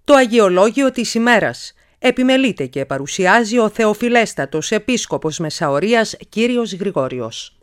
Το Αγιολόγιο της ημέρας επιμελείται και παρουσιάζει ο Θεοφιλέστατος Επίσκοπος Μεσαωρίας Κύριος Γρηγόριος.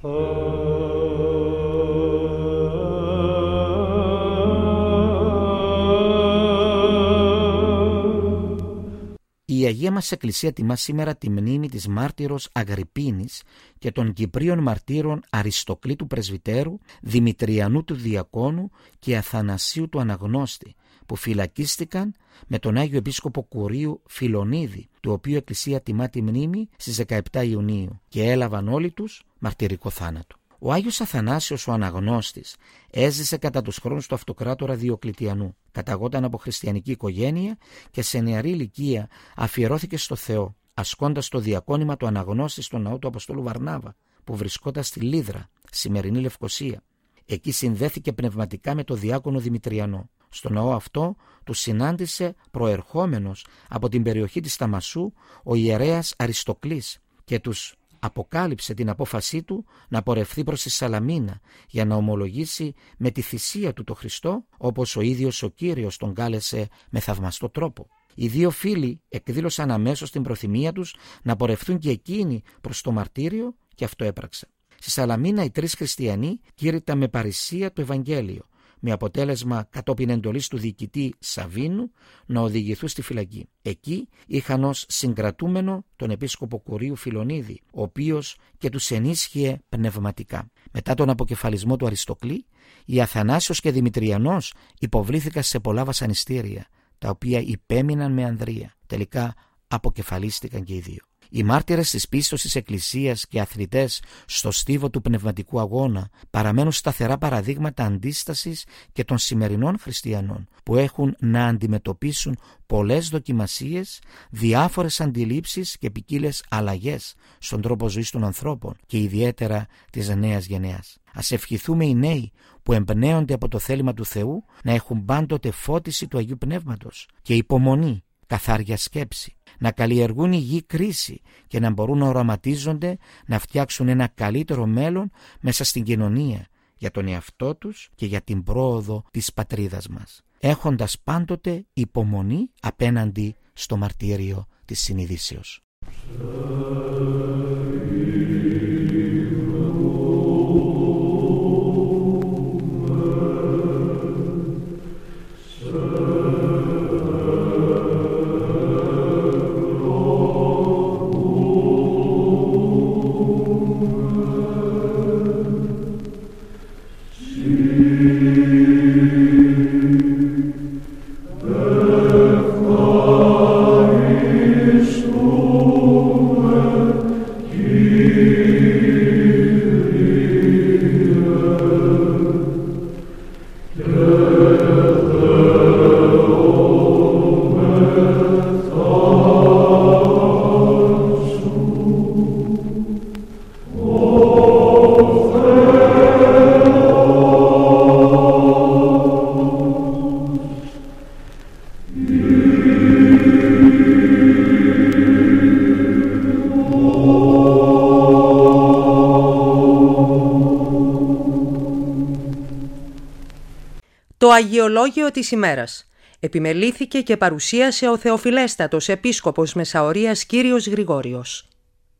Η Αγία μας Εκκλησία τιμά σήμερα τη μνήμη της μάρτυρος Αγρυπίνης και των Κυπρίων μαρτύρων Αριστοκλή του Πρεσβυτέρου, Δημητριανού του Διακόνου και Αθανασίου του Αναγνώστη, που φυλακίστηκαν με τον Άγιο Επίσκοπο Κουρίου Φιλονίδη, του οποίου η Εκκλησία τιμά τη μνήμη στις 17 Ιουνίου και έλαβαν όλοι τους μαρτυρικό θάνατο. Ο Άγιος Αθανάσιος ο Αναγνώστης έζησε κατά τους χρόνους του Αυτοκράτορα Διοκλητιανού. Καταγόταν από χριστιανική οικογένεια και σε νεαρή ηλικία αφιερώθηκε στο Θεό, ασκώντας το διακόνημα του Αναγνώστη στο ναό του Αποστόλου Βαρνάβα, που βρισκόταν στη Λίδρα, σημερινή Λευκοσία. Εκεί συνδέθηκε πνευματικά με το διάκονο Δημητριανό. Στο ναό αυτό του συνάντησε προερχόμενος από την περιοχή της Ταμασού ο ιερέας Αριστοκλής και τους αποκάλυψε την απόφασή του να πορευθεί προς τη Σαλαμίνα για να ομολογήσει με τη θυσία του το Χριστό, όπως ο ίδιος ο Κύριος τον κάλεσε με θαυμαστό τρόπο. Οι δύο φίλοι εκδήλωσαν αμέσως την προθυμία τους να πορευθούν και εκείνοι προς το μαρτύριο και αυτό έπραξαν. Στη Σαλαμίνα οι τρεις χριστιανοί κήρυταν με παρησία το Ευαγγέλιο, με αποτέλεσμα κατόπιν εντολής του διοικητή Σαβίνου να οδηγηθούν στη φυλακή. Εκεί είχαν ως συγκρατούμενο τον επίσκοπο Κουρίου Φιλονίδη, ο οποίος και τους ενίσχυε πνευματικά. Μετά τον αποκεφαλισμό του Αριστοκλή, οι Αθανάσιος και Δημητριανός υποβλήθηκαν σε πολλά βασανιστήρια, τα οποία υπέμειναν με ανδρεία. Τελικά αποκεφαλίστηκαν και οι δύο. Οι μάρτυρες της πίστος της Εκκλησίας και αθλητές στο στίβο του πνευματικού αγώνα παραμένουν σταθερά παραδείγματα αντίστασης και των σημερινών χριστιανών, που έχουν να αντιμετωπίσουν πολλές δοκιμασίες, διάφορες αντιλήψεις και ποικίλες αλλαγές στον τρόπο ζωής των ανθρώπων και ιδιαίτερα της νέας γενεάς. Ας ευχηθούμε οι νέοι που εμπνέονται από το θέλημα του Θεού να έχουν πάντοτε φώτιση του Αγίου Πνεύματος και υπομονή, καθάρια σκέψη, να καλλιεργούν υγιή κρίση και να μπορούν να οραματίζονται να φτιάξουν ένα καλύτερο μέλλον μέσα στην κοινωνία για τον εαυτό τους και για την πρόοδο της πατρίδας μας, έχοντας πάντοτε υπομονή απέναντι στο μαρτύριο της συνειδήσεως. Το Αγιολόγιο της ημέρας επιμελήθηκε και παρουσίασε ο Θεοφιλέστατος Επίσκοπος Μεσαωρίας Κύριος Γρηγόριος.